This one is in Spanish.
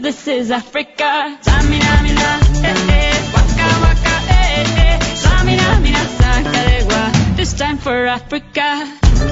this is Africa. Samina, mina, waka, waka, Samina, mina, sakarewa. This time for Africa.